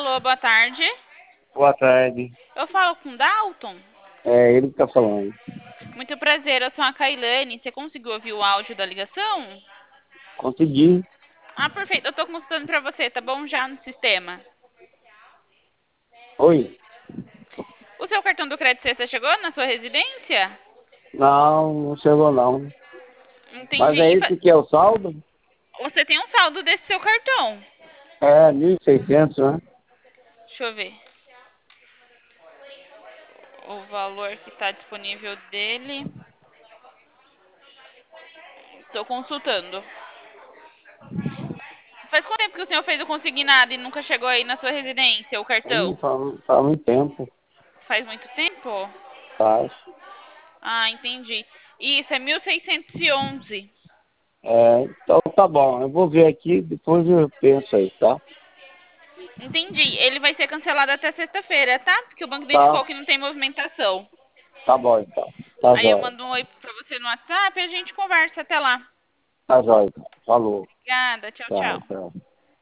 Alô, boa tarde. Boa tarde. Eu falo com Dalton. É ele que tá falando. Muito prazer, eu sou a Kailane. Você conseguiu ouvir o áudio da ligação? Consegui. Ah, perfeito. Eu tô consultando pra você, tá bom? Já no sistema. Oi? O seu cartão do crédito sexta chegou na sua residência? Não, não chegou não. Mas Entendi. é esse que é o saldo? Você tem um saldo desse seu cartão. É 1.600, né? Deixa eu ver. O valor que está disponível dele. Estou consultando. Faz quanto tempo que o senhor fez o consignado e nunca chegou aí na sua residência, o Ih, cartão? faz muito tempo. Faz muito tempo? Faz. Ah, entendi. Isso, é 1611. Então tá bom. Eu vou ver aqui, depois eu penso aí, tá? Entendi. Ele vai ser cancelado até sexta-feira, tá? Porque o banco Tá, identificou que não tem movimentação. tá bom então. Tá Aí eu jóia. mando um oi pra você no WhatsApp e a gente conversa até lá. Tá jóia então. Falou. Obrigada. Tchau, Tchau, tchau. tchau.